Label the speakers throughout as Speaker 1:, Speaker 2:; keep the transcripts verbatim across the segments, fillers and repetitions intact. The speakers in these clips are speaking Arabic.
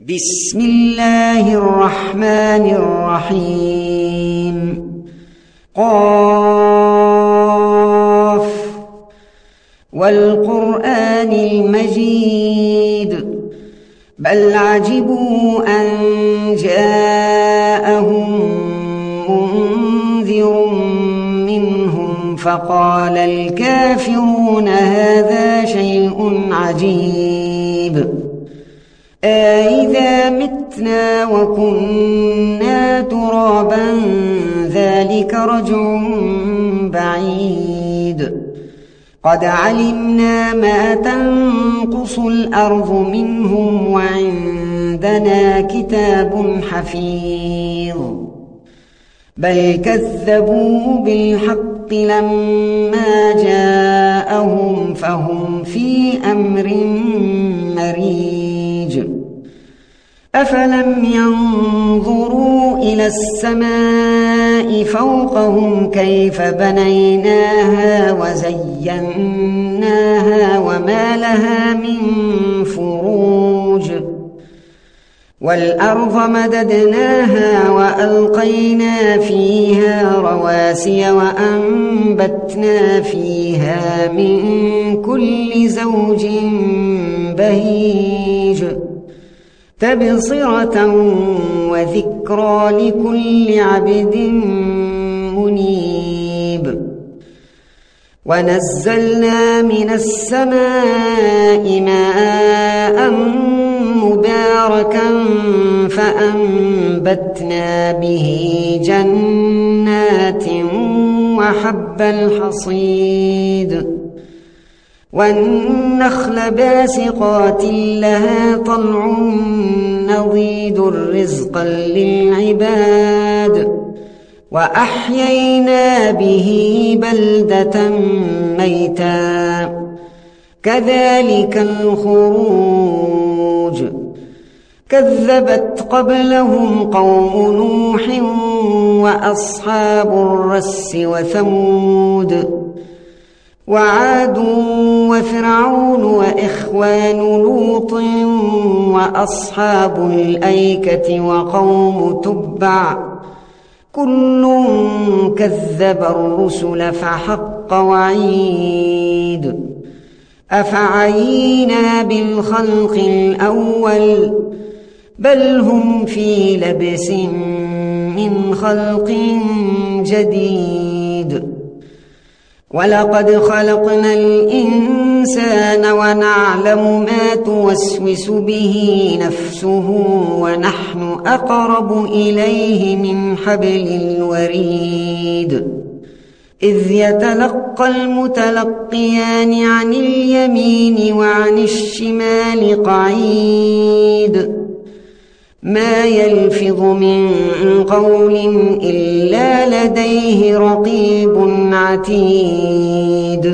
Speaker 1: بسم الله الرحمن الرحيم. قاف والقرآن المجيد بل عجبوا أن جاءهم منذر منهم فقال الكافرون هذا شيء عجيب أإذا متنا وكنا ترابا ذلك رجع بعيد قد علمنا ما تنقص الأرض منهم وعندنا كتاب حفيظ بل كذبوا بالحق لما جاءهم فهم في أمر مريج أفلم ينظروا إلى السماء فوقهم كيف بنيناها وزيناها وما لها من فروج والأرض مددناها وألقينا فيها رواسي وأنبتنا فيها من كل زوج بهيج تبصرة وذكرى لكل عبد منيب ونزلنا من السماء ماء مباركا فأنبتنا به جنات وحب الحصيد والنخل باسقات لها طلع نضيد رزقا للعباد وأحيينا به بلدة ميتا كذلك الخروج كذبت قبلهم قوم نوح وأصحاب الرس وثمود وعاد وفرعون وإخوان لوط وأصحاب الأيكة وقوم تبع كل كذب الرسل فحق وعيد أفعينا بالخلق الأول بل هم في لبس من خلق جديد ولقد خلقنا الإنسان ونعلم ما توسوس به نفسه ونحن أقرب إليه من حبل الوريد إذ يتلقى المتلقيان عن اليمين وعن الشمال قعيد ما يلفظ من قول إلا لديه رقيب عتيد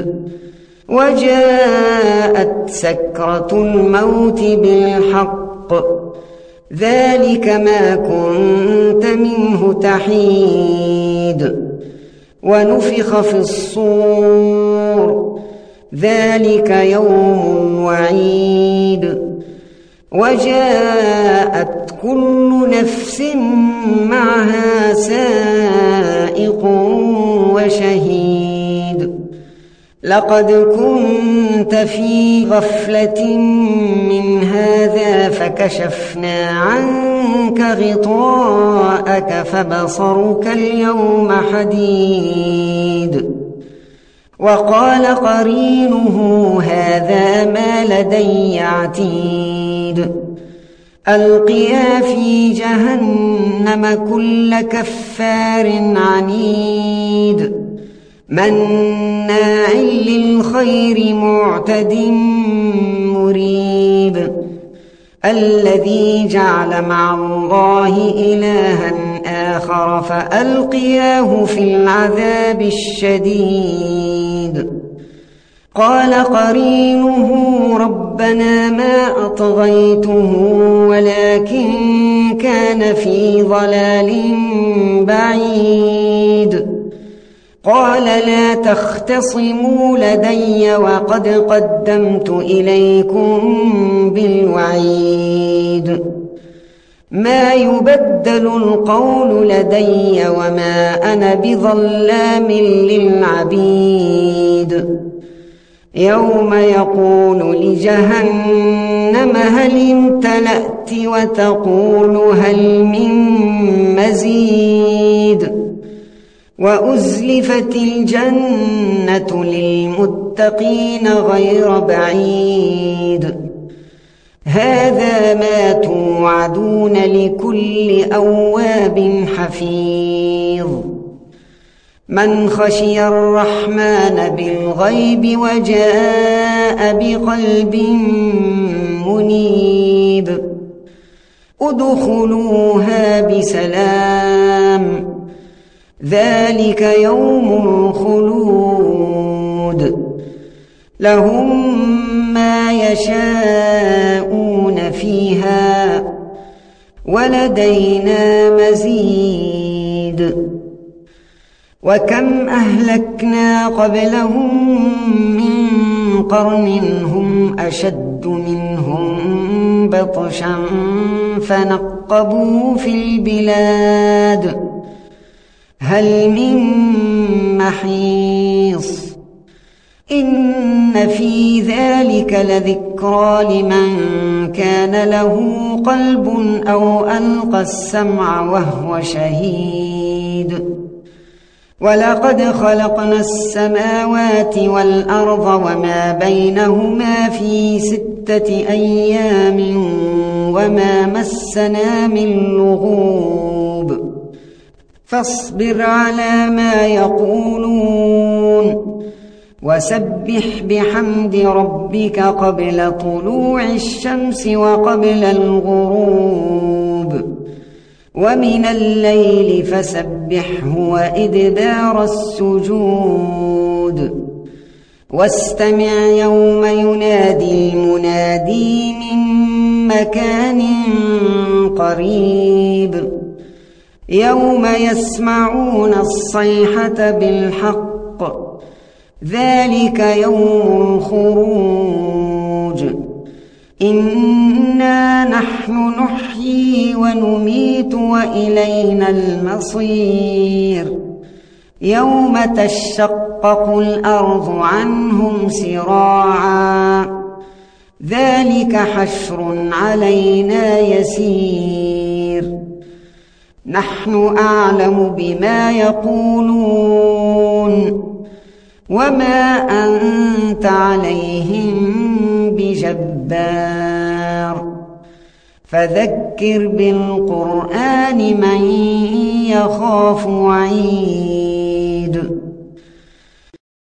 Speaker 1: وجاءت سكرة الموت بالحق ذلك ما كنت منه تحيد ونفخ في الصور ذلك يوم وعيد وجاءت كل نفس معها سائق وشهيد لقد كنت في غفلة من هذا فكشفنا عنك غطاءك فبصرك اليوم حديد وقال قرينه هذا ما لدي عتيد ألقيا في جهنم كل كفار عنيد مناع للخير معتد مريب الذي جعل مع الله إلها آخر فألقياه في العذاب الشديد قال قرينه ربنا ما أطغيته ولكن كان في ضلال بعيد قال لا تختصموا لدي وقد قدمت إليكم بالوعيد ما يبدل القول لدي وما أنا بظلام للعبيد يوم يقول لجهنم هل امتلأت وتقول هل من مزيد وأزلفت الجنة للمتقين غير بعيد هذا ما توعدون لكل أواب حفيظ من خشي الرحمن بالغيب وجاء بقلب منيب ادخلوها بسلام ذلك يوم الخلود لهم ما يشاءون فيها ولدينا مزيد وكم أهلكنا قبلهم من قرن هم أشد منهم بطشا فنقبوا في البلاد هل من محيص إن في ذلك لذكرى لمن كان له قلب أو ألقى السمع وهو شهيد ولقد خلقنا السماوات والأرض وما بينهما في ستة أيام وما مسنا من لغوب فاصبر على ما يقولون وسبح بحمد ربك قبل طلوع الشمس وقبل الغروب ومن الليل فسبحه وإدبار السجود واستمع يوم ينادي المنادي من مكان قريب يوم يسمعون الصيحة بالحق ذلك يوم الخروج إنا نحن نحيي ونميت وإلينا المصير يوم تشقق الأرض عنهم سراعا ذلك حشر علينا يسير نحن أعلم بما يقولون وما أنت عليهم بجبار فذكر بالقرآن من يخاف وعيد